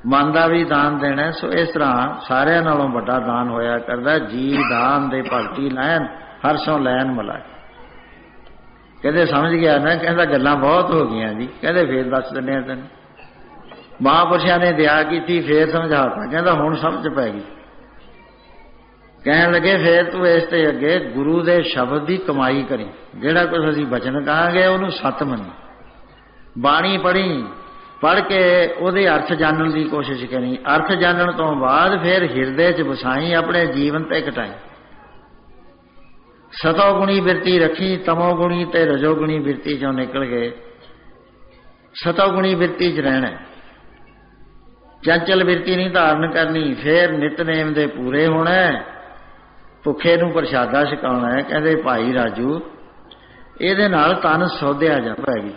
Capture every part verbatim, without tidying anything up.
ਮਨ ਦਾ ਵੀ ਦਾਨ ਦੇਣਾ। ਸੋ ਇਸ ਤਰ੍ਹਾਂ ਸਾਰਿਆਂ ਨਾਲੋਂ ਵੱਡਾ ਦਾਨ ਹੋਇਆ ਕਰਦਾ ਜੀ ਦਾਨ ਦੇ ਭਗਤੀ ਲੈਣ ਹਰ ਸੋਂ ਲੈਣ ਮਲਾਈ। ਕਹਿੰਦੇ ਸਮਝ ਗਿਆ ਨਾ? ਕਹਿੰਦਾ ਗੱਲਾਂ ਬਹੁਤ ਹੋ ਗਈਆਂ ਜੀ। ਕਹਿੰਦੇ ਫੇਰ ਦੱਸ ਦਿੰਦੇ ਆ ਤੈਨੂੰ। ਮਹਾਂਪੁਰਸ਼ਾਂ ਨੇ ਦਇਆ ਕੀਤੀ, ਫੇਰ ਸਮਝਾਤਾ। ਕਹਿੰਦਾ ਹੁਣ ਸਮਝ ਪੈ ਗਈ। ਕਹਿਣ ਲੱਗੇ ਫੇਰ ਤੂੰ ਇਸ ਤੇ ਅੱਗੇ ਗੁਰੂ ਦੇ ਸ਼ਬਦ ਦੀ ਕਮਾਈ ਕਰੀ। ਜਿਹੜਾ ਕੁਝ ਅਸੀਂ ਬਚਨ ਕਹਾਂਗੇ ਉਹਨੂੰ ਸੱਤ ਮੰਨੀ। ਬਾਣੀ ਪੜ੍ਹੀ, ਪੜ੍ਹ ਕੇ ਉਹਦੇ ਅਰਥ ਜਾਣਨ ਦੀ ਕੋਸ਼ਿਸ਼ ਕਰੀ। ਅਰਥ ਜਾਣਨ ਤੋਂ ਬਾਅਦ ਫਿਰ ਹਿਰਦੇ 'ਚ ਵਸਾਈ, ਆਪਣੇ ਜੀਵਨ ਤੇ ਘਟਾਈ। ਸਤੋ ਗੁਣੀ ਬਿਰਤੀ ਰੱਖੀ, ਤਮੋ ਗੁਣੀ ਤੇ ਰਜੋ ਗੁਣੀ ਬਿਰਤੀ ਚੋਂ ਨਿਕਲ ਗਏ। ਸਤੋ ਗੁਣੀ ਬਿਰਤੀ 'ਚ ਰਹਿਣਾ, ਚੰਚਲ ਬਿਰਤੀ ਨਹੀਂ ਧਾਰਨ ਕਰਨੀ। ਫਿਰ ਨਿਤਨੇਮ ਦੇ ਪੂਰੇ ਹੋਣਾ, ਭੁੱਖੇ ਨੂੰ ਪ੍ਰਸ਼ਾਦਾ ਛਕਾਉਣਾ ਹੈ। ਕਹਿੰਦੇ ਭਾਈ ਰਾਜੂ ਇਹਦੇ ਨਾਲ ਤਨ ਸੋਧਿਆ ਜਾ ਪੈਗੀ।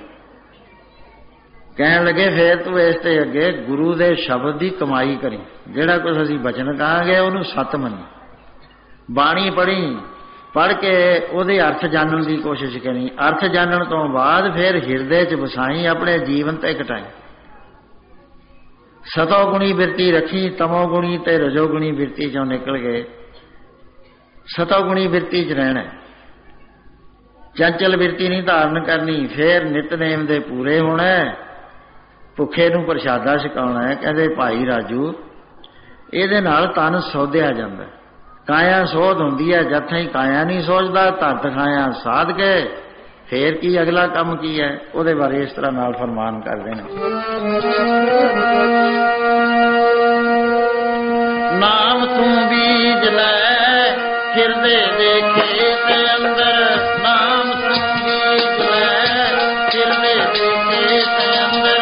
ਕਹਿਣ ਲੱਗੇ ਫੇਰ ਤੂੰ ਇਸ ਤੇ ਅੱਗੇ ਗੁਰੂ ਦੇ ਸ਼ਬਦ ਦੀ ਕਮਾਈ ਕਰੀ। ਜਿਹੜਾ ਕੁਝ ਅਸੀਂ ਬਚਨ ਕਹਾਂਗੇ ਉਹਨੂੰ ਸੱਤ ਮੰਨੀ। ਬਾਣੀ ਪੜ੍ਹੀ, ਪੜ੍ਹ ਕੇ ਉਹਦੇ ਅਰਥ ਜਾਣਨ ਦੀ ਕੋਸ਼ਿਸ਼ ਕਰੀ। ਅਰਥ ਜਾਣਨ ਤੋਂ ਬਾਅਦ ਫਿਰ ਹਿਰਦੇ 'ਚ ਵਸਾਈ, ਆਪਣੇ ਜੀਵਨ ਤੇ ਘਟਾਈ। ਸਤੋ ਗੁਣੀ ਬਿਰਤੀ ਰੱਖੀ, ਤਮੋ ਗੁਣੀ ਤੇ ਰਜੋ ਗੁਣੀ ਬਿਰਤੀ ਚੋਂ ਨਿਕਲ ਗਏ। ਸਤੋ ਗੁਣੀ ਬਿਰਤੀ 'ਚ ਰਹਿਣਾ, ਚੰਚਲ ਬਿਰਤੀ ਨਹੀਂ ਧਾਰਨ ਕਰਨੀ। ਫਿਰ ਨਿਤਨੇਮ ਦੇ ਪੂਰੇ ਹੋਣਾ, ਭੁੱਖੇ ਨੂੰ ਪ੍ਰਸ਼ਾਦਾ ਛਕਾਉਣਾ ਹੈ। ਕਹਿੰਦੇ ਭਾਈ ਰਾਜੂ ਇਹਦੇ ਨਾਲ ਤਨ ਸੋਧਿਆ ਜਾਂਦਾ। ਕਾਇਆ ਸੋਧ ਹੁੰਦੀ ਹੈ, ਜਦ ਤਾਈਂ ਕਾਇਆ ਨਹੀਂ ਸੋਚਦਾ ਧਰਤ ਖਾਇਆ ਸਾਧ ਕੇ। ਫੇਰ ਕੀ ਅਗਲਾ ਕੰਮ ਕੀ ਹੈ ਉਹਦੇ ਬਾਰੇ ਇਸ ਤਰ੍ਹਾਂ ਨਾਲ ਫਰਮਾਨ ਕਰਦੇ ਨੇ। ਨਾਮ ਤੂੰ ਬੀਜ ਲੈ ਹਿਰਦੇ ਦੇ ਖੇਤ ਅੰਦਰ। ਨਾਮ ਤੂੰ ਬੀਜ ਲੈ ਹਿਰਦੇ ਦੇ ਖੇਤ ਅੰਦਰ।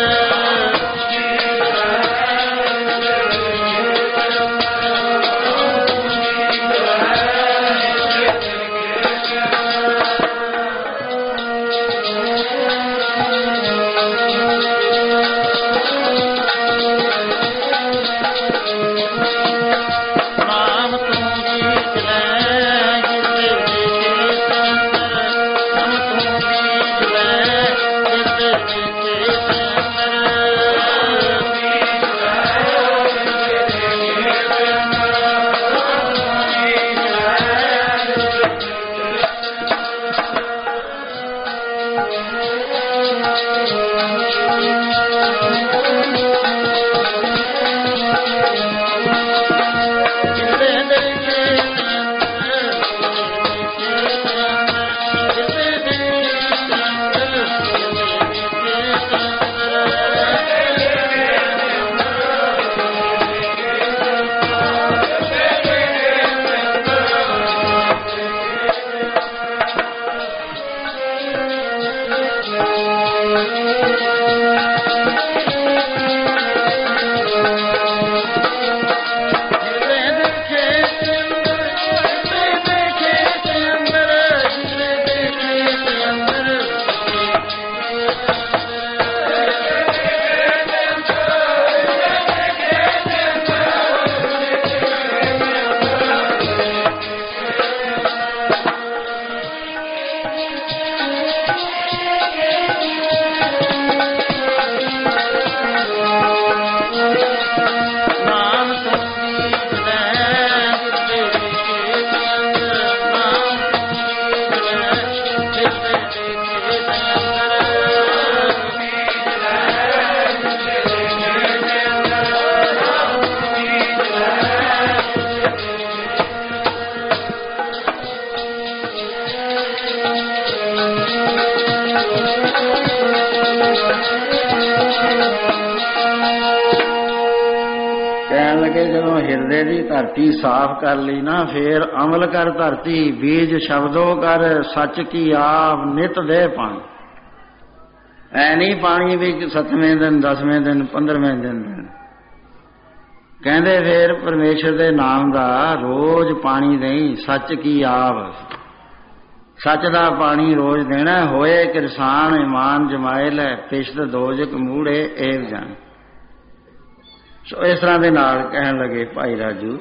ਹਿਰਦੇ ਦੀ ਧਰਤੀ ਸਾਫ਼ ਕਰ ਲਈ ਨਾ, ਫੇਰ ਅਮਲ ਕਰ ਧਰਤੀ। ਬੀਜ ਸ਼ਬਦੋ ਕਰ ਸੱਚ ਕੀ ਆਪ ਨਿਤ ਦੇ ਪਾਣੀ। ਐ ਨਹੀਂ ਪਾਣੀ ਵੀ ਸੱਤਵੇਂ ਦਿਨ, ਦਸਵੇਂ ਦਿਨ, ਪੰਦਰਵੇਂ ਦਿਨ ਦੇਣ। ਕਹਿੰਦੇ ਫੇਰ ਪਰਮੇਸ਼ਰ ਦੇ ਨਾਮ ਦਾ ਰੋਜ਼ ਪਾਣੀ ਦੇਈ। ਸੱਚ ਕੀ ਆਪ, ਸੱਚ ਦਾ ਪਾਣੀ ਰੋਜ਼ ਦੇਣਾ। ਹੋਏ ਕਿਰਸਾਨ ਇਮਾਨ ਜਮਾਏ ਲੈ, ਪਿਸ਼ਤ ਦੋਜਕ ਮੂੜੇ ਏਵ ਜਾਣ। ਸੋ ਇਸ ਤਰ੍ਹਾਂ ਦੇ ਨਾਲ ਕਹਿਣ ਲੱਗੇ ਭਾਈ ਰਾਜੂ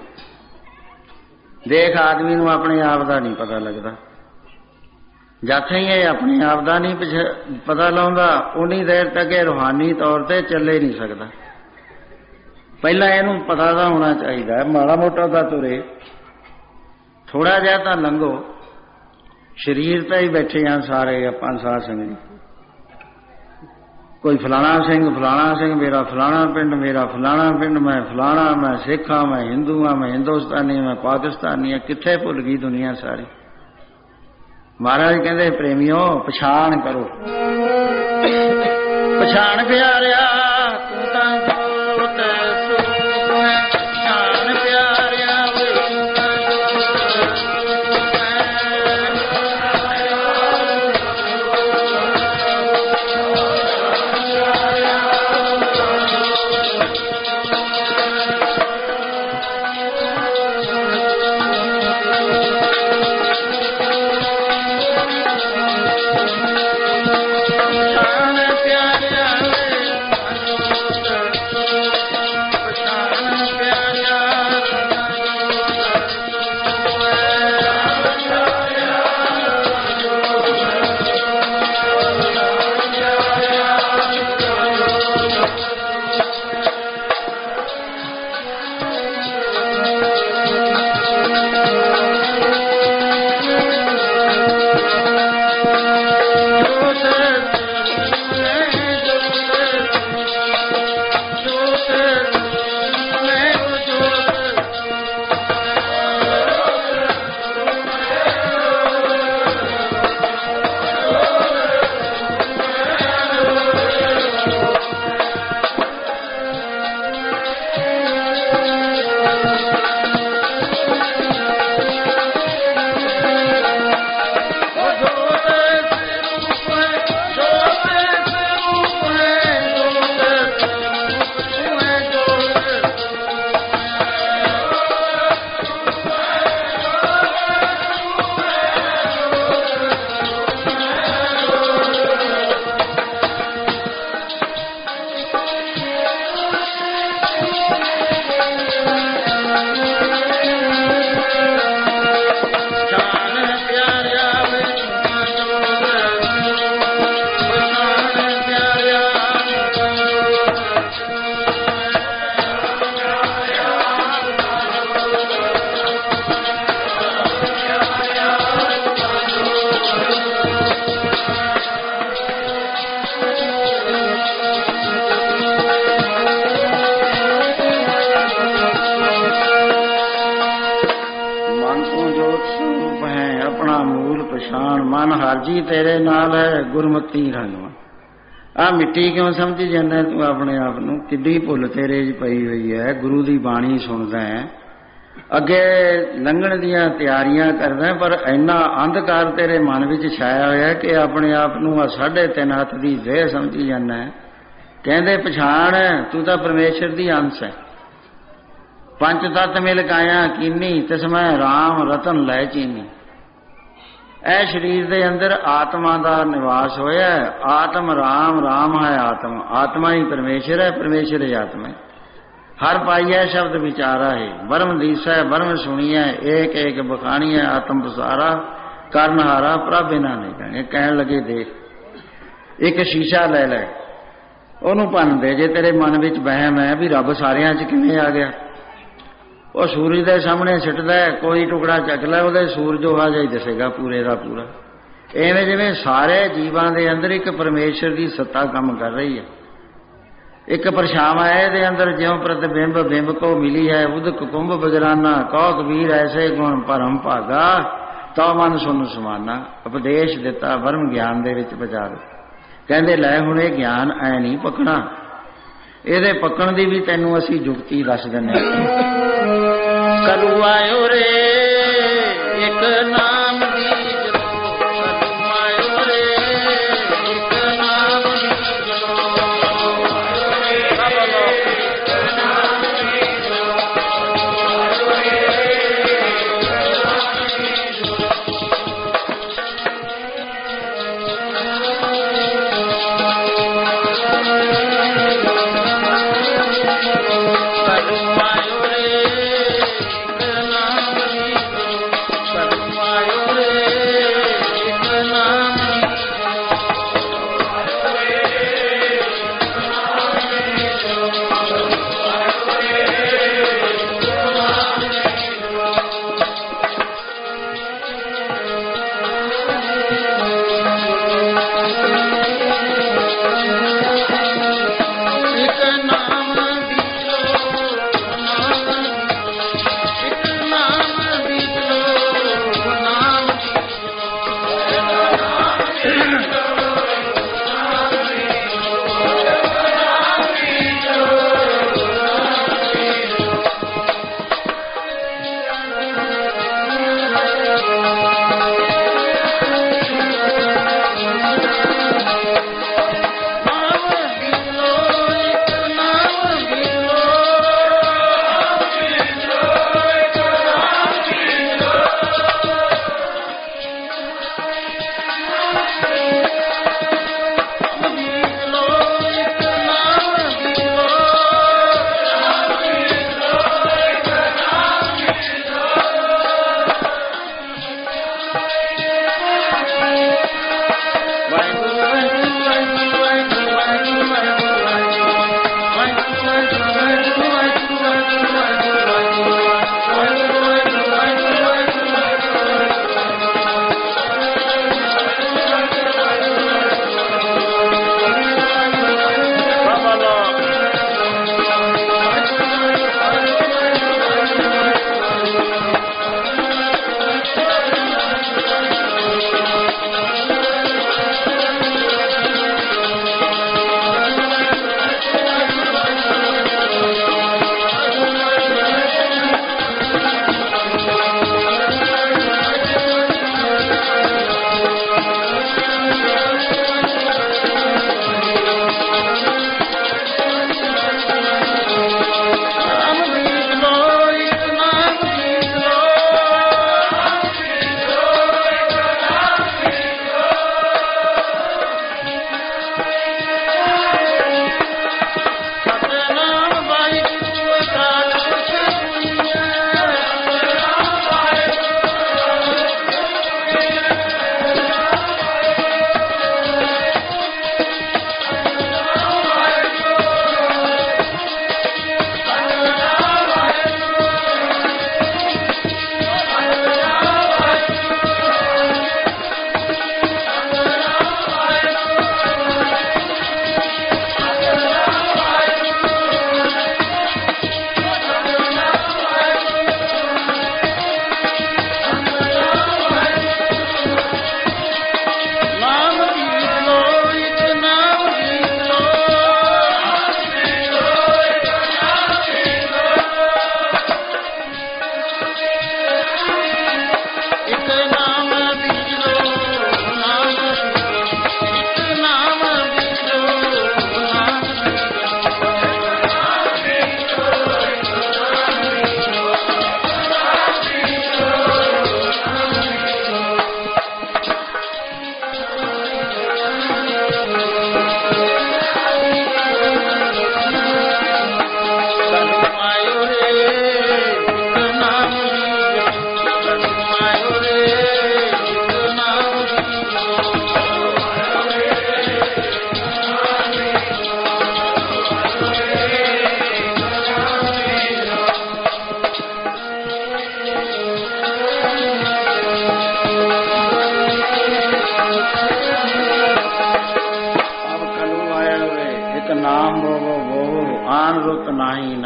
ਦੇਖ ਆਦਮੀ ਨੂੰ ਆਪਣੇ ਆਪ ਦਾ ਨਹੀਂ ਪਤਾ ਲੱਗਦਾ। ਜਦ ਤਾਈਂ ਇਹ ਆਪਣੇ ਆਪ ਦਾ ਨਹੀਂ ਪਤਾ ਲਾਉਂਦਾ ਉਨੀ ਦੇਰ ਤੱਕ ਇਹ ਰੂਹਾਨੀ ਤੌਰ ਤੇ ਚੱਲੇ ਨਹੀਂ ਸਕਦਾ। ਪਹਿਲਾਂ ਇਹਨੂੰ ਪਤਾ ਤਾਂ ਹੋਣਾ ਚਾਹੀਦਾ, ਮਾੜਾ ਮੋਟਾ ਤਾਂ ਤੁਰੇ, ਥੋੜਾ ਜਿਹਾ ਤਾਂ ਲੰਘੋ। ਸਰੀਰ ਤਾਂ ਹੀ ਬੈਠੇ ਆ ਸਾਰੇ ਆਪਾਂ ਸਾਧ ਸੰਗਤ, ਕੋਈ ਫਲਾਣਾ ਸਿੰਘ ਫਲਾਣਾ ਸਿੰਘ, ਮੇਰਾ ਫਲਾਣਾ ਪਿੰਡ, ਮੇਰਾ ਫਲਾਣਾ ਪਿੰਡ, ਮੈਂ ਫਲਾਣਾ, ਮੈਂ ਸਿੱਖ ਹਾਂ, ਮੈਂ ਹਿੰਦੂ ਹਾਂ, ਮੈਂ ਹਿੰਦੁਸਤਾਨੀ, ਮੈਂ ਪਾਕਿਸਤਾਨੀ ਹਾਂ। ਕਿੱਥੇ ਭੁੱਲ ਗਈ ਦੁਨੀਆ ਸਾਰੀ। ਮਹਾਰਾਜ ਕਹਿੰਦੇ ਪ੍ਰੇਮੀਓ ਪਛਾਣ ਕਰੋ, ਪਛਾਣ ਪਿਆਰਿਆ ਤੂੰ ਤਾਂ ਜੋਤ ਸਰੂਪ ਹੈ, ਪਛਾਣ ਪਿਆਰਿਆ ਮਨ ਹਰਜੀ ਤੇਰੇ ਨਾਲ ਹੈ ਗੁਰਮਤੀ ਰੰਗਵਾ। ਆਹ ਮਿੱਟੀ ਕਿਉਂ ਸਮਝੀ ਜਾਂਦਾ ਤੂੰ ਆਪਣੇ ਆਪ ਨੂੰ? ਕਿੱਡੀ ਭੁੱਲ ਤੇਰੇ 'ਚ ਪਈ ਹੋਈ ਹੈ। ਗੁਰੂ ਦੀ ਬਾਣੀ ਸੁਣਦਾ ਹੈ, ਅੱਗੇ ਲੰਘਣ ਦੀਆਂ ਤਿਆਰੀਆਂ ਕਰਦਾ, ਪਰ ਇੰਨਾ ਅੰਧਕਾਰ ਤੇਰੇ ਮਨ ਵਿੱਚ ਛਾਇਆ ਹੋਇਆ ਕਿ ਆਪਣੇ ਆਪ ਨੂੰ ਆ ਸਾਢੇ ਤਿੰਨ ਹੱਥ ਦੀ ਦੇਹ ਸਮਝੀ ਜਾਂਦਾ ਹੈ। ਕਹਿੰਦੇ ਪਛਾਣ ਤੂੰ ਤਾਂ ਪਰਮੇਸ਼ਰ ਦੀ ਅੰਸ਼ ਹੈ। ਪੰਜ ਤੱਤ ਮਿਲ ਕਾਇਆ ਕੀਨੀ ਤਿਸਮੈ ਰਾਮ ਰਤਨ ਲੈ ਚੀਨੀ। ਇਹ ਸਰੀਰ ਦੇ ਅੰਦਰ ਆਤਮਾ ਦਾ ਨਿਵਾਸ ਹੋਇਆ। ਆਤਮ ਰਾਮ, ਰਾਮ ਹੈ ਆਤਮ, ਆਤਮਾ ਹੀ ਪਰਮੇਸ਼ਰ ਹੈ, ਪਰਮੇਸ਼ਰ ਹੀ ਆਤਮਾ ਹੈ। ਹਰ ਪਾਈਐ ਸ਼ਬਦ ਵਿਚਾਰਾ ਹੈ, ਬਰਮ ਦੀਸੈ ਬਰਮ ਸੁਣੀਐ, ਏਕ ਏਕ ਬਖਾਣੀਐ ਆਤਮ ਪਸਾਰਾ, ਕਰਨਹਾਰਾ ਪ੍ਰਭ ਬਿਨਾ ਨਹੀਂ ਕਹਿਣੇ। ਕਹਿਣ ਲੱਗੇ ਦੇਖ ਇੱਕ ਸ਼ੀਸ਼ਾ ਲੈ ਲੈ, ਉਹਨੂੰ ਭੰਨ ਦੇ। ਜੇ ਤੇਰੇ ਮਨ ਵਿੱਚ ਵਹਿਮ ਹੈ ਵੀ ਰੱਬ ਸਾਰਿਆਂ 'ਚ ਕਿਵੇਂ ਆ ਗਿਆ, ਉਹ ਸੂਰਜ ਦੇ ਸਾਹਮਣੇ ਸਿੱਟਦਾ, ਕੋਈ ਟੁਕੜਾ ਚੱਕ ਲੈ, ਉਹਦੇ ਸੂਰਜ ਉਹ ਜਿਹਾ ਹੀ ਦਿਸੇਗਾ ਪੂਰੇ ਦਾ ਪੂਰਾ। ਐਵੇਂ ਜਿਵੇਂ ਸਾਰੇ ਜੀਵਾਂ ਦੇ ਅੰਦਰ ਇੱਕ ਪਰਮੇਸ਼ਰ ਦੀ ਸੱਤਾ ਕੰਮ ਕਰ ਰਹੀ ਹੈ। ਇੱਕ ਪਰਛਾਵਾਂ ਹੈ ਇਹਦੇ ਅੰਦਰ, ਜਿਉਂ ਪ੍ਰਤਿਬਿੰਬ ਬਿੰਬ ਕੋ ਮਿਲੀ ਹੈ ਉਦਕ ਕੁੰਭ ਬਜਰਾਨਾ, ਕਹੋ ਕਬੀਰ ਐਸੇ ਗੁਣ ਭਰਮ ਭਾਗਾ, ਤਉ ਮਨ ਸੁਨ ਸਮਾਨਾ। ਉਪਦੇਸ਼ ਦਿੱਤਾ ਬਰਮ ਗਿਆਨ ਦੇ ਵਿੱਚ ਵਿਚਾਰ। ਕਹਿੰਦੇ ਲੈ ਹੁਣ ਇਹ ਗਿਆਨ ਐ ਨਹੀਂ ਪਕਣਾ, ਇਹਦੇ ਪੱਕਣ ਦੀ ਵੀ ਤੈਨੂੰ ਅਸੀਂ ਜੁਗਤੀ ਦੱਸ ਦਿੰਦੇ ਹਾਂ। ਕਲੂ ਆਇਓ ਰੇ ਇੱਕ ਨਾਮ ਦੀ ਜਰੋ, ਕਲੂ ਆਇਓ ਰੇ ਇੱਕ ਨਾਮ ਦੀ ਜਰੋ, ਇੱਕ ਨਾਮ ਦੀ ਜਰੋ, कलू आयो रे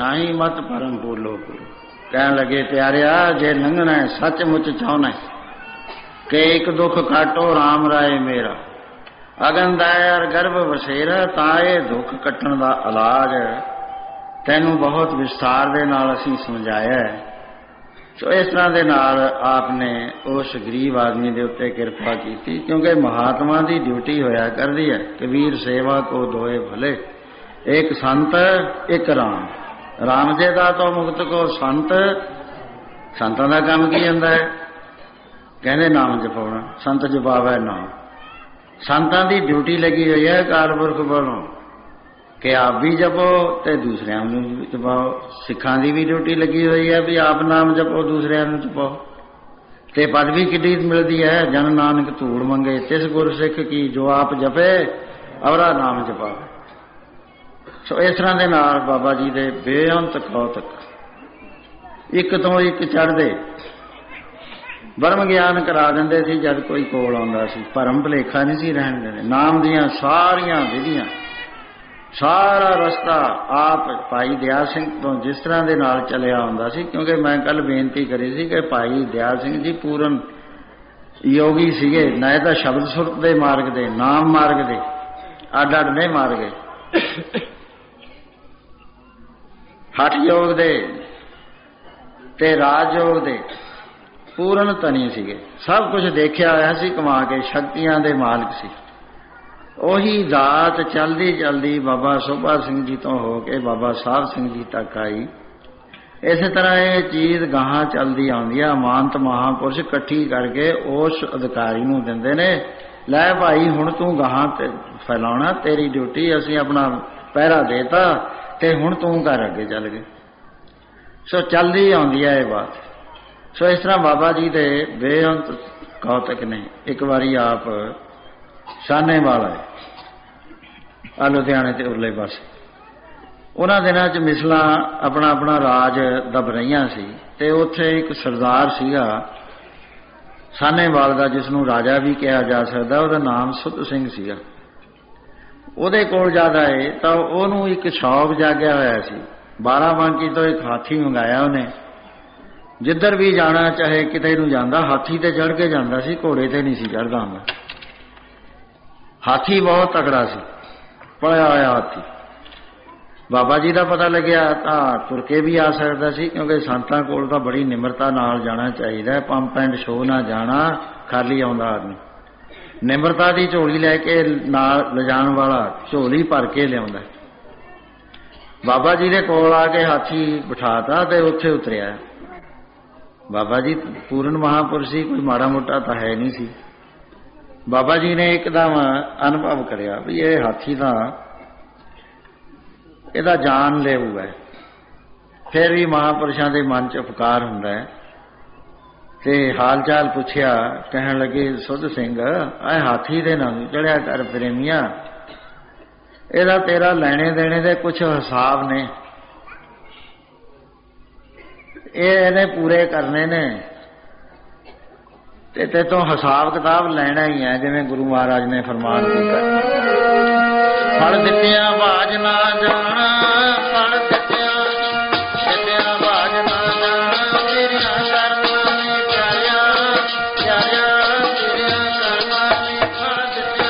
नाही मत परम बोलो गुरु। कहन लगे प्यारिया जे लंघना है सचमुच चाहना है कि एक दुख काटो राम राय मेरा, अगन दायर गर्भ वसेरा, ताए दुख कट्टण दा इलाज तैनू बहुत विस्तार दे नाल असीं समझाया है। सो इस तरह दे नाल आपने उस गरीब आदमी दे उत्ते किरपा की, क्योंकि महात्मा की ड्यूटी होया करदी है कबीर सेवा को दोए भले, एक संत एक राम। राम जे दा तो मुक्त को संत, संतां दा काम की हुंदा है? कहंदे नाम जपाउणा, संत जपावे नाम। संतां दी ड्यूटी लगी हुई है अकाल पुरख वालों कि आप भी जपो ते दूसरियां नूं जपाओ। सिखां दी भी ड्यूटी लगी हुई है भी आप नाम जपो दूसरियां नूं जपाओ। ते पदवी किड्डी मिलदी है, जन नानक धूड़ मंगे तिस गुर सिख की, जो आप जपे औरा नाम जपावे। सो इस तरह के नाल बाबा जी दे बेअंत कौतक, एक तो एक चढ़दे ब्रह्म ज्ञान करा दिंदे सी जद कोई कोल आउंदा सी, भरम भुलेखा नहीं सी रहन दिंदे। नाम दियां सारियां विधियां, सारा रस्ता आप भाई दयाल सिंह तो जिस तरह के नाल चलिया आउंदा सी, क्योंकि मैं कल बेनती करी सी कि भाई दयाल सिंह जी पूर्ण योगी सीगे, ना तो शब्द सुरत दे मार्ग दे, नाम मार्ग दे अड अड नहीं मार गए, हठ योग दे ते राज योग दे पूर्ण तनी सीगे। सब कुछ देखिया होया सी कमा के, शक्तियां दे मालिक सी। ਉਹੀ ਦਾਤ चलदी चलदी बाबा शोभा सिंह जी तो हो के बाबा साहब सिंह जी तक आई। इस तरह ये चीज गाहां चलदी आउंदी आ। मानत महापुरुष इकट्ठी करके उस अधिकारी नूं दिंदे ने, लै भाई हुण तूं गाहां ते फैलाउणा, तेरी ड्यूटी असीं अपना पहरा देता ते हुण तूं घर अगे चल गए। सो चलदी आउंदी है ये बात। सो इस तरह बाबा जी दे बेअंत कौतक ने। एक बारी आप शाने वाला आ लुधियाने ते उरले पासे, उन्हां दिनां च मिसलां अपना अपना राज दब रहीआं सी ते उत्थे एक सरदार सीगा सानेवाल दा, जिसनूं राजा भी कहा जा सकदा, उहदा नाम सुध सिंह सीगा। उहदे कोल जद आए तां उहनूं एक शौक जागिया होया सी। बाराबंकी तो एक हाथी मंगाया उहने, जिधर भी जाना चाहे किते नूं जांदा हाथी ते चढ़ के जांदा सी, घोड़े ते नहीं सी चढ़दा हुंदा। हाथी बहुत तगड़ा सी, पढ़िया होया हाथी। बाबा जी का पता लग्या तो तुर के भी आ सकता सी, क्योंकि संतां कोल तां बड़ी निमरता नाल जाना चाहिए। पंप एंड शो ना जाना, खाली आउंदा आदमी निमरता की झोली लैके नाल लिजाण वाला झोली भर के लियाउंदा। बाबा जी के कोल आके हाथी बिठाता ते उत्थे उतरिया। बाबा जी पूर्ण महापुरुष सी, कोई माड़ा मोटा तो है नहीं सी। बाबा जी ने एकदम अनुभव करिया भी ये हाथी का इहदा जान लेऊ है। फिर भी महापुरुषों के मन च उपकार हुंदा है ते हाल चाल पुछया। कहन लगे सुध सिंह आ हाथी दे नाल चढ़िया कर प्रेमिया, इहदा तेरा लेने देने दे कुछ हिसाब ने, ये इहने पूरे करने ने ते ते तो हिसाब किताब लेना ही है। जिवें गुरु महाराज ने फरमान किया, फड़ दित्तियां बाज ना जाना, फड़ दित्तियां दित्तियां बाज ना जाना, तेरियां करमां नी प्यारिया प्यारिया, तेरियां करमां नी फड़ दित्तियां।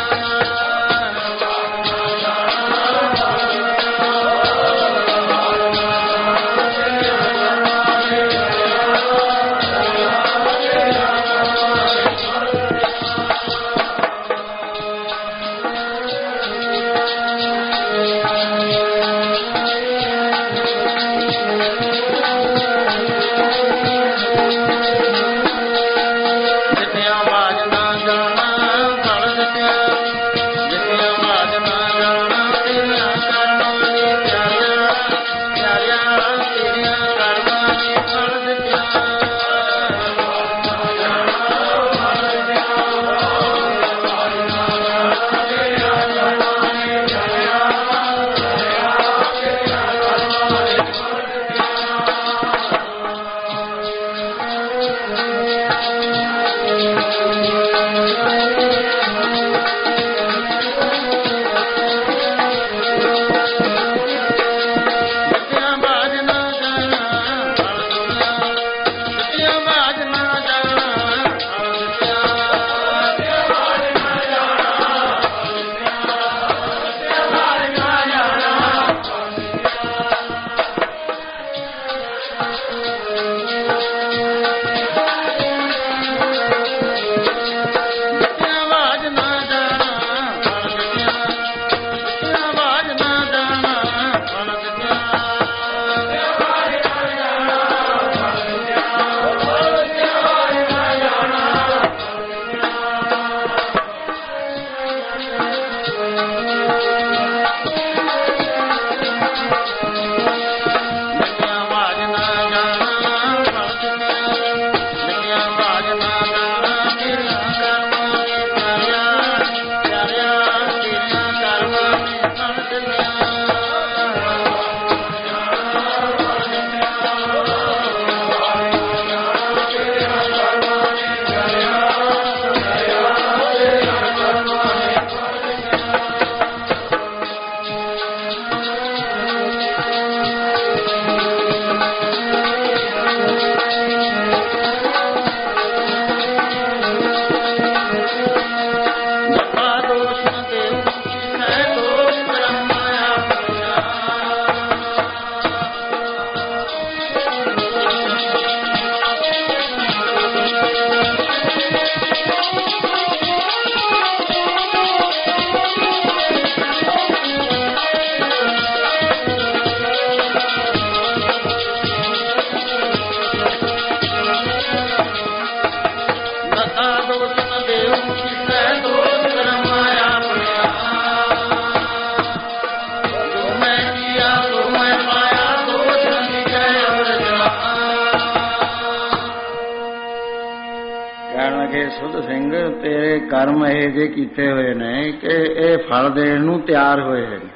ਆਖੇ ਸੁਧ ਸਿੰਘ ਤੇਰੇ ਕਰਮ ਇਹ ਜੇ ਕੀਤੇ ਹੋਏ ਨੇ ਕਿ ਇਹ ਫਲ ਦੇਣ ਨੂੰ ਤਿਆਰ ਹੋਏ ਹਨ।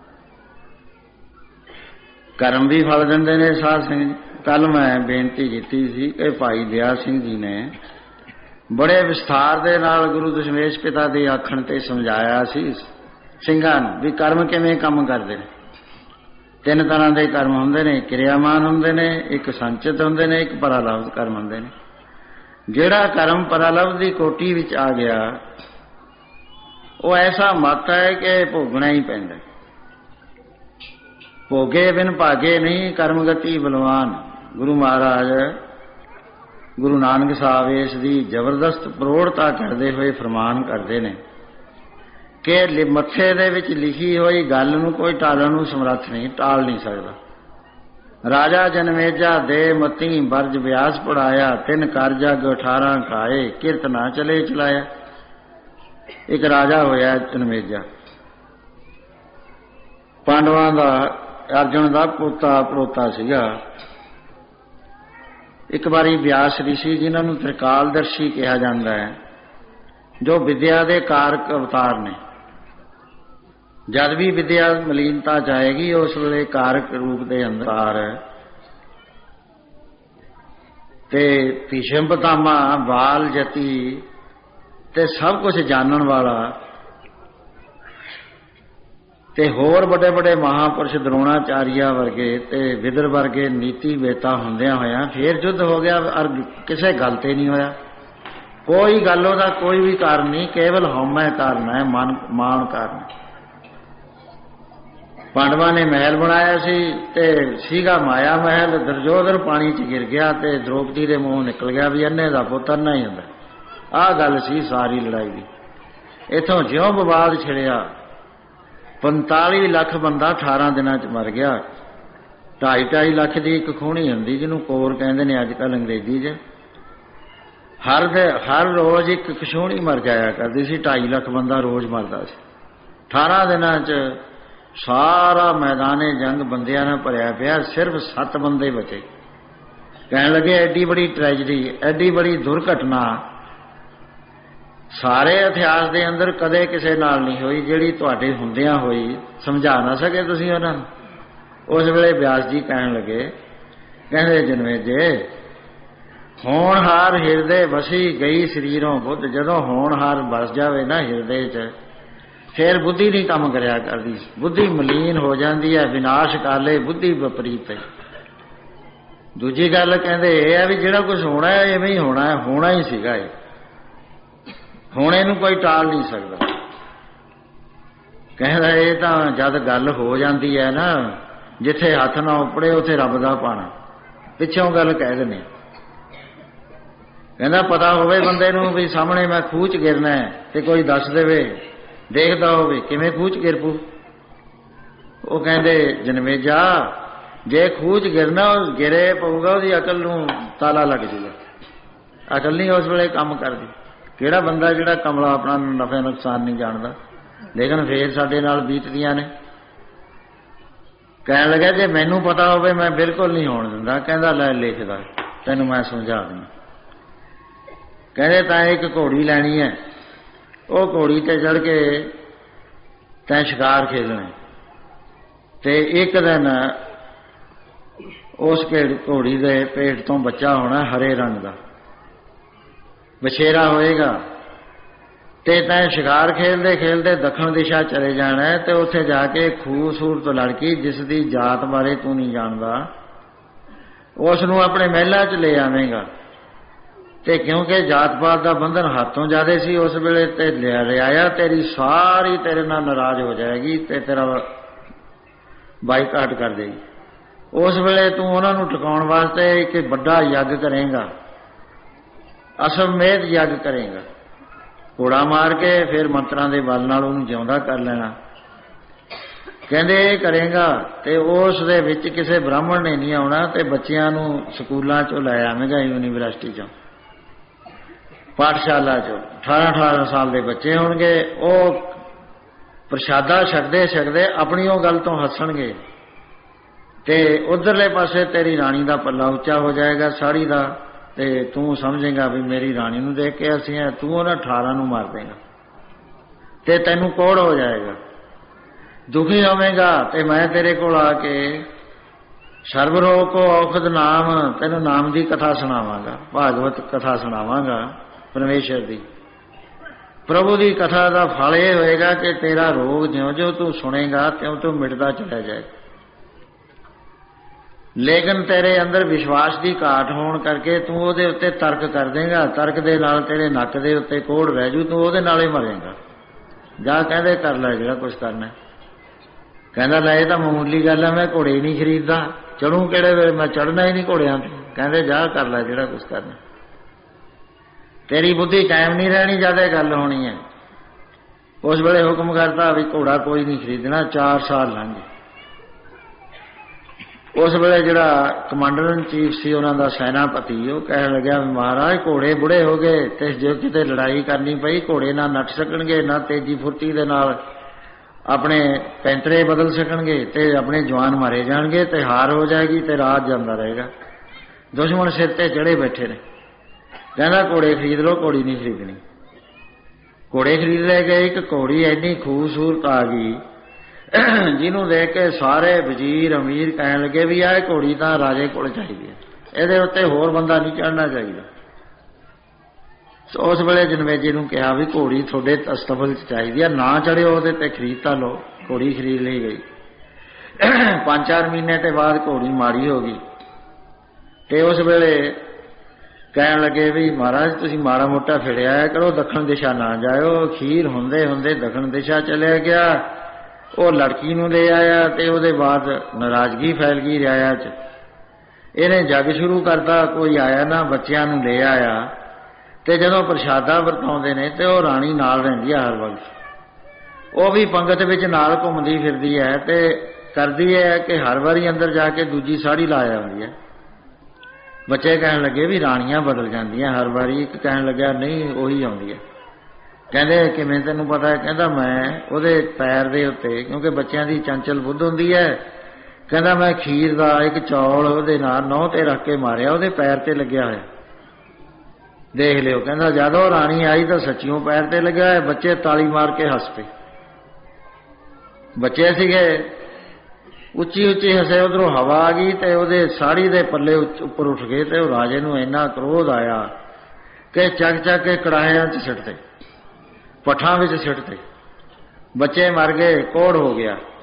ਕਰਮ ਵੀ ਫਲ ਦਿੰਦੇ ਨੇ ਸਾਧ ਸਿੰਘ ਜੀ। ਕੱਲ ਮੈਂ ਬੇਨਤੀ ਕੀਤੀ ਸੀ ਕਿ ਭਾਈ ਦਇਆ ਸਿੰਘ ਜੀ ਨੇ ਬੜੇ ਵਿਸਥਾਰ ਦੇ ਨਾਲ ਗੁਰੂ ਦਸ਼ਮੇਸ਼ ਪਿਤਾ ਦੇ ਆਖਣ ਤੇ ਸਮਝਾਇਆ ਸੀ ਸਿੰਘਾਂ ਨੂੰ ਵੀ ਕਰਮ ਕਿਵੇਂ ਕੰਮ ਕਰਦੇ ਨੇ। ਤਿੰਨ ਤਰ੍ਹਾਂ ਦੇ ਕਰਮ ਹੁੰਦੇ ਨੇ, ਕਿਰਿਆਮਾਨ ਹੁੰਦੇ ਨੇ, ਇੱਕ ਸੰਚਿਤ ਹੁੰਦੇ ਨੇ, ਇੱਕ ਪਰਾਲਬਧ ਕਰਮ ਹੁੰਦੇ ਨੇ। ਜਿਹੜਾ ਕਰਮ ਪਰਾਲਬਧ ਦੀ ਕੋਟੀ ਵਿੱਚ ਆ ਗਿਆ ਉਹ ਐਸਾ ਮੱਤ ਹੈ ਕਿ ਭੋਗਣਾ ਹੀ ਪੈਂਦਾ। ਭੋਗੇ ਬਿਨ ਭਾਗੇ ਨਹੀਂ ਕਰਮ ਗਤੀ ਬਲਵਾਨ। ਗੁਰੂ ਮਹਾਰਾਜ ਗੁਰੂ ਨਾਨਕ ਸਾਹਿਬ ਇਸ ਦੀ ਜ਼ਬਰਦਸਤ ਪ੍ਰੋੜਤਾ ਕਰਦੇ ਹੋਏ ਫਰਮਾਨ ਕਰਦੇ ਨੇ ਕਿ ਮੱਥੇ ਦੇ ਵਿੱਚ ਲਿਖੀ ਹੋਈ ਗੱਲ ਨੂੰ ਕੋਈ ਟਾਲਣ ਨੂੰ ਸਮਰੱਥ ਨਹੀਂ, ਟਾਲ ਨਹੀਂ ਸਕਦਾ। ਰਾਜਾ ਜਨਮੇਜਾ ਦੇ ਮਤੀ ਬਰਜ ਵਿਆਸ ਪੜਾਇਆ, ਤਿੰਨ ਕਰ ਜਗ ਅਠਾਰਾਂ ਖਾਏ, ਕਿਰਤ ਨਾ ਚਲੇ ਚਲਾਇਆ। ਇੱਕ ਰਾਜਾ ਹੋਇਆ ਜਨਮੇਜਾ, ਪਾਂਡਵਾਂ ਦਾ ਅਰਜੁਨ ਦਾ ਪੋਤਾ ਪੜੋਤਾ ਸੀਗਾ। ਇੱਕ ਵਾਰੀ ਵਿਆਸ ਰਿਸ਼ੀ ਜਿਨ੍ਹਾਂ ਨੂੰ ਤ੍ਰਿਕਾਲਦਰਸ਼ੀ ਕਿਹਾ ਜਾਂਦਾ ਹੈ, ਜੋ ਵਿਦਿਆ ਦੇ ਕਾਰਕ ਅਵਤਾਰ ਨੇ, ਜਦ ਵੀ ਵਿਦਿਆ ਮਲੀਨਤਾ ਜਾਏਗੀ ਉਸ ਵੇਲੇ ਕਾਰਕ ਰੂਪ ਦੇ ਅੰਦਰ ਹੈ। ਤੇ ਭੀਸ਼ਮ ਪਿਤਾਮਾ, ਬਾਲ ਜਤੀ ਤੇ ਸਭ ਕੁਝ ਜਾਣਨ ਵਾਲਾ ਤੇ ਹੋਰ ਵੱਡੇ ਵੱਡੇ ਮਹਾਂਪੁਰਸ਼ ਦਰੋਣਾਚਾਰੀਆ ਵਰਗੇ ਤੇ ਵਿਦਰ ਵਰਗੇ ਨੀਤੀ ਵੇਤਾ ਹੁੰਦਿਆਂ ਹੋਇਆਂ ਫੇਰ ਯੁੱਧ ਹੋ ਗਿਆ ਔਰ ਕਿਸੇ ਗੱਲ ਤੇ ਨਹੀਂ ਹੋਇਆ। ਕੋਈ ਗੱਲ ਉਹਦਾ ਕੋਈ ਵੀ ਕਾਰਨ ਨਹੀਂ, ਕੇਵਲ ਹਉਮੈ ਕਾਰਨ ਹੈ, ਮਨ ਮਾਨ ਕਾਰਨ। ਪਾਂਡਵਾਂ ਨੇ ਮਹਿਲ ਬਣਾਇਆ ਸੀ ਤੇ ਸੀਗਾ ਮਾਇਆ ਮਹਿਲ। ਦੁਰਯੋਧਨ ਪਾਣੀ 'ਚ ਗਿਰ ਗਿਆ ਤੇ ਦ੍ਰੋਪਦੀ ਦੇ ਮੂੰਹ ਨਿਕਲ ਗਿਆ ਵੀ ਅੰਨੇ ਦਾ ਪੁੱਤ ਅੰਨਾ ਹੀ ਹੁੰਦਾ। ਆਹ ਗੱਲ ਸੀ ਸਾਰੀ ਲੜਾਈ ਦੀ। ਇੱਥੋਂ ਜਿਉਂ ਵਿਵਾਦ ਛਿੜਿਆ ਪੰਤਾਲੀ ਲੱਖ ਬੰਦਾ ਅਠਾਰਾਂ ਦਿਨਾਂ 'ਚ ਮਰ ਗਿਆ। ਢਾਈ ਢਾਈ ਲੱਖ ਦੀ ਇੱਕ ਖੂਹਣੀ ਹੁੰਦੀ ਜਿਹਨੂੰ ਕੋਰ ਕਹਿੰਦੇ ਨੇ ਅੱਜ ਕੱਲ੍ਹ ਅੰਗਰੇਜ਼ੀ 'ਚ। ਹਰ ਦੇ ਹਰ ਰੋਜ਼ ਇੱਕ ਕਸ਼ੂਹਣੀ ਮਰ ਜਾਇਆ ਕਰਦੀ ਸੀ। ਢਾਈ ਲੱਖ ਬੰਦਾ ਰੋਜ਼ ਮਰਦਾ ਸੀ। ਅਠਾਰਾਂ ਦਿਨਾਂ 'ਚ ਸਾਰਾ ਮੈਦਾਨੇ ਜੰਗ ਬੰਦਿਆਂ ਨਾਲ ਭਰਿਆ ਪਿਆ, ਸਿਰਫ ਸੱਤ ਬੰਦੇ ਬਚੇ। ਕਹਿਣ ਲੱਗੇ ਐਡੀ ਬੜੀ ਟ੍ਰੈਜਡੀ, ਐਡੀ ਬੜੀ ਦੁਰਘਟਨਾ ਸਾਰੇ ਇਤਿਹਾਸ ਦੇ ਅੰਦਰ ਕਦੇ ਕਿਸੇ ਨਾਲ ਨਹੀਂ ਹੋਈ ਜਿਹੜੀ ਤੁਹਾਡੇ ਹੁੰਦਿਆਂ ਹੋਈ। ਸਮਝਾ ਨਾ ਸਕੇ ਤੁਸੀਂ ਉਹਨਾਂ ਨੂੰ। ਉਸ ਵੇਲੇ ਵਿਆਸ ਜੀ ਕਹਿਣ ਲੱਗੇ, ਕਹਿੰਦੇ ਜਨਮੇਜੇ ਹੋਣਹਾਰ ਹਿਰਦੇ ਵਸੀ ਗਈ ਸਰੀਰੋਂ ਬੁੱਧ। ਜਦੋਂ ਹੋਣਹਾਰ ਵਸ ਜਾਵੇ ਨਾ ਹਿਰਦੇ 'ਚ ਫੇਰ ਬੁੱਧੀ ਨਹੀਂ ਕੰਮ ਕਰਿਆ ਕਰਦੀ, ਬੁੱਧੀ ਮਲੀਨ ਹੋ ਜਾਂਦੀ ਹੈ। ਵਿਨਾਸ਼ ਕਾਲੇ ਬੁੱਧੀ ਵਿਪਰੀਤ ਹੈ। ਦੂਜੀ ਗੱਲ ਕਹਿੰਦੇ ਇਹ ਹੈ ਵੀ ਜਿਹੜਾ ਕੁਝ ਹੋਣਾ ਹੈ ਐਵੇਂ ਹੀ ਹੋਣਾ ਹੈ, ਹੋਣਾ ਹੀ ਸੀਗਾ। ਇਹ ਹੋਣੇ ਨੂੰ ਕੋਈ ਟਾਲ ਨਹੀਂ ਸਕਦਾ। ਕਹਿੰਦਾ ਇਹ ਤਾਂ ਜਦ ਗੱਲ ਹੋ ਜਾਂਦੀ ਹੈ ਨਾ, ਜਿੱਥੇ ਹੱਥ ਨਾ ਉਪੜੇ ਉੱਥੇ ਰੱਬ ਦਾ ਪਾਣਾ। ਪਿੱਛੋਂ ਗੱਲ ਕਹਿ ਦਿੰਦੇ। ਕਹਿੰਦਾ ਪਤਾ ਹੋਵੇ ਬੰਦੇ ਨੂੰ ਵੀ ਸਾਹਮਣੇ ਮੈਂ ਖੂਹ 'ਚ ਗਿਰਨਾ ਹੈ ਤੇ ਕੋਈ ਦੱਸ ਦੇਵੇ, ਦੇਖਦਾ ਹੋਵੇ ਕਿਵੇਂ ਖੂਹ 'ਚ ਗਿਰ ਪੂ। ਉਹ ਕਹਿੰਦੇ ਜਨਮੇਜਾ ਜੇ ਖੂਹ 'ਚ ਗਿਰਨਾ ਗਿਰੇ ਪਊਗਾ ਉਹਦੀ ਅਕਲ ਨੂੰ ਤਾਲਾ ਲੱਗ ਜੂਗਾ। ਅਕਲ ਨਹੀਂ ਉਸ ਵੇਲੇ ਕੰਮ ਕਰਦੀ। ਕਿਹੜਾ ਬੰਦਾ ਜਿਹੜਾ ਕਮਲਾ ਆਪਣਾ ਨਫੇ ਨੁਕਸਾਨ ਨਹੀਂ ਜਾਣਦਾ, ਲੇਕਿਨ ਫੇਰ ਸਾਡੇ ਨਾਲ ਬੀਤਦੀਆਂ ਨੇ। ਕਹਿਣ ਲੱਗਾ ਜੇ ਮੈਨੂੰ ਪਤਾ ਹੋਵੇ ਮੈਂ ਬਿਲਕੁਲ ਨਹੀਂ ਹੋਣ ਦਿੰਦਾ। ਕਹਿੰਦਾ ਲੈ ਲਿਖਦਾ ਤੈਨੂੰ ਮੈਂ ਸਮਝਾ ਦਿੰਦਾ। ਕਹਿੰਦੇ ਤਾਂ ਇੱਕ ਘੋੜੀ ਲੈਣੀ ਹੈ, ਉਹ ਘੋੜੀ ਤੇ ਚੜ੍ਹ ਕੇ ਤੈਂ ਸ਼ਿਕਾਰ ਖੇਡਣਾ ਤੇ ਇੱਕ ਦਿਨ ਉਸ ਘੋੜੀ ਦੇ ਪੇਟ ਤੋਂ ਬੱਚਾ ਹੋਣਾ ਹਰੇ ਰੰਗ ਦਾ ਬਛੇਰਾ ਹੋਏਗਾ ਤੇ ਤੈਂ ਸ਼ਿਕਾਰ ਖੇਲਦੇ ਖੇਲਦੇ ਦੱਖਣ ਦਿਸ਼ਾ ਚਲੇ ਜਾਣਾ ਤੇ ਉੱਥੇ ਜਾ ਕੇ ਖੂਬਸੂਰਤ ਲੜਕੀ ਜਿਸ ਦੀ ਜਾਤ ਬਾਰੇ ਤੂੰ ਨਹੀਂ ਜਾਣਦਾ ਉਸ ਨੂੰ ਆਪਣੇ ਮਹਿਲਾਂ 'ਚ ਲੈ ਆਵੇਂਗਾ। ਤੇ ਕਿਉਂਕਿ ਜਾਤ ਪਾਤ ਦਾ ਬੰਧਨ ਹੱਥੋਂ ਜ਼ਿਆਦਾ ਸੀ ਉਸ ਵੇਲੇ ਤੇ ਲਿਆਇਆ, ਤੇਰੀ ਸਾਰੀ ਤੇਰੇ ਨਾਲ ਨਾਰਾਜ਼ ਹੋ ਜਾਏਗੀ ਤੇ ਤੇਰਾ ਬਾਈਕਾਟ ਕਰ ਦੇਗੀ। ਉਸ ਵੇਲੇ ਤੂੰ ਉਹਨਾਂ ਨੂੰ ਟਿਕਾਉਣ ਵਾਸਤੇ ਇੱਕ ਵੱਡਾ ਯੱਗ ਕਰੇਂਗਾ, ਅਸਮੇਧ ਯੱਗ ਕਰੇਂਗਾ। ਘੋੜਾ ਮਾਰ ਕੇ ਫਿਰ ਮੰਤਰਾਂ ਦੇ ਬਲ ਨਾਲ ਉਹਨੂੰ ਜਿਉਂਦਾ ਕਰ ਲੈਣਾ। ਕਹਿੰਦੇ ਇਹ ਕਰੇਗਾ ਤੇ ਉਸ ਦੇ ਵਿੱਚ ਕਿਸੇ ਬ੍ਰਾਹਮਣ ਨੇ ਨਹੀਂ ਆਉਣਾ ਤੇ ਬੱਚਿਆਂ ਨੂੰ ਸਕੂਲਾਂ 'ਚੋਂ ਲੈ ਆਵੇਂਗਾ, ਯੂਨੀਵਰਸਿਟੀ 'ਚੋਂ, ਪਾਠਸ਼ਾਲਾ 'ਚੋਂ। ਅਠਾਰਾਂ ਅਠਾਰਾਂ ਸਾਲ ਦੇ ਬੱਚੇ ਹੋਣਗੇ। ਉਹ ਪ੍ਰਸ਼ਾਦਾ ਛਕਦੇ ਛਕਦੇ ਆਪਣੀ ਉਹ ਗੱਲ ਤੋਂ ਹੱਸਣਗੇ ਤੇ ਉਧਰਲੇ ਪਾਸੇ ਤੇਰੀ ਰਾਣੀ ਦਾ ਪੱਲਾ ਉੱਚਾ ਹੋ ਜਾਏਗਾ ਸਾੜੀ ਦਾ ਤੇ ਤੂੰ ਸਮਝੇਗਾ ਵੀ ਮੇਰੀ ਰਾਣੀ ਨੂੰ ਦੇਖ ਕੇ ਅਸੀਂ ਆ, ਤੂੰ ਉਹਨਾਂ ਅਠਾਰਾਂ ਨੂੰ ਮਾਰ ਦੇਗਾ ਤੇ ਤੈਨੂੰ ਕੋੜ ਹੋ ਜਾਏਗਾ, ਦੁਖੀ ਹੋਵੇਗਾ ਤੇ ਮੈਂ ਤੇਰੇ ਕੋਲ ਆ ਕੇ ਸਰਬ ਰੋਗ ਕੋ ਔਖਦ ਨਾਮ, ਤੈਨੂੰ ਨਾਮ ਦੀ ਕਥਾ ਸੁਣਾਵਾਂਗਾ, ਭਾਗਵਤ ਕਥਾ ਸੁਣਾਵਾਂਗਾ ਪਰਮੇਸ਼ਰ ਦੀ। ਪ੍ਰਭੂ ਦੀ ਕਥਾ ਦਾ ਫਲ ਇਹ ਹੋਏਗਾ ਕਿ ਤੇਰਾ ਰੋਗ ਜਿਉਂ ਜਿਉਂ ਤੂੰ ਸੁਣੇਗਾ ਤਿਉਂ ਤਿਉਂ ਮਿਟਦਾ ਚਲਾ ਜਾਏਗਾ। ਲੇਕਿਨ ਤੇਰੇ ਅੰਦਰ ਵਿਸ਼ਵਾਸ ਦੀ ਘਾਟ ਹੋਣ ਕਰਕੇ ਤੂੰ ਉਹਦੇ ਉੱਤੇ ਤਰਕ ਕਰ ਦੇਂਗਾ, ਤਰਕ ਦੇ ਨਾਲ ਤੇਰੇ ਨੱਕ ਦੇ ਉੱਤੇ ਕੋੜ ਰਹਿ ਜੂ, ਤੂੰ ਉਹਦੇ ਨਾਲ ਹੀ ਮਰੇਂਗਾ। ਜਾ ਕਹਿੰਦੇ ਕਰ ਲੈ ਜਿਹੜਾ ਕੁਛ ਕਰਨਾ। ਕਹਿੰਦਾ ਲੈ ਇਹ ਤਾਂ ਮਾਮੂਲੀ ਗੱਲ ਹੈ, ਮੈਂ ਘੋੜੇ ਹੀ ਨਹੀਂ ਖਰੀਦਦਾ, ਚੜੂ ਕਿਹੜੇ ਵੇਲੇ, ਮੈਂ ਚੜਨਾ ਹੀ ਨਹੀਂ ਘੋੜਿਆਂ ਤੇ। ਕਹਿੰਦੇ ਜਾ ਕਰ ਲੈ ਜਿਹੜਾ ਕੁਛ ਕਰਨਾ, ਤੇਰੀ ਬੁੱਧੀ ਕਾਇਮ ਨਹੀਂ ਰਹਿਣੀ, ਜ਼ਿਆਦਾ ਗੱਲ ਹੋਣੀ ਹੈ। ਉਸ ਵੇਲੇ ਹੁਕਮ ਕਰਤਾ ਵੀ ਘੋੜਾ ਕੋਈ ਨਹੀਂ ਖਰੀਦਣਾ। ਚਾਰ ਸਾਲ ਲੰਘ ਗਏ। ਉਸ ਵੇਲੇ ਜਿਹੜਾ ਕਮਾਂਡਰ ਇਨ ਚੀਫ ਸੀ ਉਹਨਾਂ ਦਾ ਸੈਨਾਪਤੀ, ਉਹ ਕਹਿਣ ਲੱਗਿਆ ਵੀ ਮਹਾਰਾਜ ਘੋੜੇ ਬੁੜੇ ਹੋ ਗਏ ਤੇ ਜੇ ਕਿਤੇ ਲੜਾਈ ਕਰਨੀ ਪਈ ਘੋੜੇ ਨਾ ਨੱਠ ਸਕਣਗੇ, ਨਾ ਤੇਜ਼ੀ ਫੁਰਤੀ ਦੇ ਨਾਲ ਆਪਣੇ ਪੈਂਤਰੇ ਬਦਲ ਸਕਣਗੇ ਤੇ ਆਪਣੇ ਜਵਾਨ ਮਾਰੇ ਜਾਣਗੇ ਤੇ ਹਾਰ ਹੋ ਜਾਏਗੀ ਤੇ ਰਾਜ ਜਾਂਦਾ ਰਹੇਗਾ। ਦੁਸ਼ਮਣ ਸਿਰ ਤੇ ਚੜੇ ਬੈਠੇ ਨੇ। ਕਹਿੰਦਾ ਘੋੜੇ ਖਰੀਦ ਲਓ, ਘੋੜੀ ਨਹੀਂ ਖਰੀਦਣੀ। ਘੋੜੇ ਖਰੀਦ ਲੈ ਗਏ। ਇੱਕ ਘੋੜੀ ਐਨੀ ਖੂਬਸੂਰਤ ਆ ਗਈ ਜਿਹਨੂੰ ਦੇਖ ਕੇ ਸਾਰੇ ਵਜ਼ੀਰ ਅਮੀਰ ਕਹਿਣ ਲੱਗੇ ਵੀ ਆਹ ਘੋੜੀ ਤਾਂ ਰਾਜੇ ਕੋਲ ਚਾਹੀਦੀ ਹੈ, ਇਹਦੇ ਉੱਤੇ ਹੋਰ ਬੰਦਾ ਨਹੀਂ ਚੜ੍ਹਨਾ ਚਾਹੀਦਾ। ਉਸ ਵੇਲੇ ਜਨਮੇਜੇ ਨੂੰ ਕਿਹਾ ਵੀ ਘੋੜੀ ਤੁਹਾਡੇ ਅਸਤਬਲ 'ਚ ਚਾਹੀਦੀ ਆ, ਨਾ ਚੜਿਓ ਉਹਦੇ ਤੇ, ਖਰੀਦ ਤਾਂ ਲਓ। ਘੋੜੀ ਖਰੀਦ ਲਈ ਗਈ। ਪੰਜ ਚਾਰ ਮਹੀਨੇ ਤੇ ਬਾਅਦ ਘੋੜੀ ਮਾੜੀ ਹੋ ਗਈ ਤੇ ਉਸ ਵੇਲੇ ਕਹਿਣ ਲੱਗੇ ਵੀ ਮਹਾਰਾਜ ਤੁਸੀਂ ਮਾੜਾ ਮੋਟਾ ਫਿਰਿਆ ਕਰੋ, ਦੱਖਣ ਦਿਸ਼ਾ ਨਾ ਜਾਇਓ। ਅਖੀਰ ਹੁੰਦੇ ਹੁੰਦੇ ਦੱਖਣ ਦਿਸ਼ਾ ਚਲਿਆ ਗਿਆ। ਉਹ ਲੜਕੀ ਨੂੰ ਲੈ ਆਇਆ ਤੇ ਉਹਦੇ ਬਾਅਦ ਨਾਰਾਜ਼ਗੀ ਫੈਲ ਗਈ ਰਿਆਇਆ 'ਚ। ਇਹਨੇ ਜੱਗ ਸ਼ੁਰੂ ਕਰਤਾ, ਕੋਈ ਆਇਆ ਨਾ, ਬੱਚਿਆਂ ਨੂੰ ਲੈ ਆਇਆ ਤੇ ਜਦੋਂ ਪ੍ਰਸ਼ਾਦਾ ਵਰਤਾਉਂਦੇ ਨੇ ਤੇ ਉਹ ਰਾਣੀ ਨਾਲ ਰਹਿੰਦੀ ਹੈ ਹਰ ਵਕਤ। ਉਹ ਵੀ ਪੰਗਤ ਵਿੱਚ ਨਾਲ ਘੁੰਮਦੀ ਫਿਰਦੀ ਹੈ ਤੇ ਕਰਦੀ ਹੈ ਕਿ ਹਰ ਵਾਰੀ ਅੰਦਰ ਜਾ ਕੇ ਦੂਜੀ ਸਾੜੀ ਲਾ ਆਉਂਦੀ ਹੈ। ਬੱਚੇ ਕਹਿਣ ਲੱਗੇ ਵੀ ਰਾਣੀਆਂ ਬਦਲ ਜਾਂਦੀਆਂ ਹਰ ਵਾਰੀ। ਇੱਕ ਕਹਿਣ ਲੱਗਿਆ ਨਹੀਂ ਉਹੀ ਆਉਂਦੀ ਹੈ। ਕਹਿੰਦੇ ਕਿਵੇਂ ਤੈਨੂੰ ਪਤਾ? ਕਹਿੰਦਾ ਮੈਂ ਉਹਦੇ ਪੈਰ ਦੇ ਉੱਤੇ, ਕਿਉਂਕਿ ਬੱਚਿਆਂ ਦੀ ਚੰਚਲ ਬੁੱਧ ਹੁੰਦੀ ਹੈ, ਕਹਿੰਦਾ ਮੈਂ ਖੀਰ ਦਾ ਇੱਕ ਚੌਲ ਉਹਦੇ ਨਾਲ ਨਹੁੰ ਤੇ ਰੱਖ ਕੇ ਮਾਰਿਆ, ਉਹਦੇ ਪੈਰ ਤੇ ਲੱਗਿਆ ਹੋਇਆ, ਦੇਖ ਲਿਓ। ਕਹਿੰਦਾ ਜਦੋਂ ਰਾਣੀ ਆਈ ਤਾਂ ਸੱਚੀਓ ਪੈਰ ਤੇ ਲੱਗਿਆ ਹੋਇਆ। ਬੱਚੇ ਤਾਲੀ ਮਾਰ ਕੇ ਹੱਸ ਪਏ। ਬੱਚੇ ਸੀਗੇ, ਉੱਚੀ ਉੱਚੀ ਹੱਸੇ। ਉਧਰੋਂ ਹਵਾ ਆ ਗਈ ਤੇ ਉਹਦੇ ਸਾੜੀ ਦੇ ਪੱਲੇ ਉੱਪਰ ਉੱਠ ਗਏ ਤੇ ਉਹ ਰਾਜੇ ਨੂੰ ਇੰਨਾ ਕ੍ਰੋਧ ਆਇਆ ਕਿ ਚੱਕ ਚੱਕ ਕੇ ਕੜਾਹਿਆਂ 'ਚ ਸਿੱਟਦੇ, ਪੱਠਾਂ ਵਿੱਚ ਸਿੱਟਦੇ। ਬੱਚੇ ਮਰ ਗਏ, ਕੋੜ ਹੋ ਗਿਆ।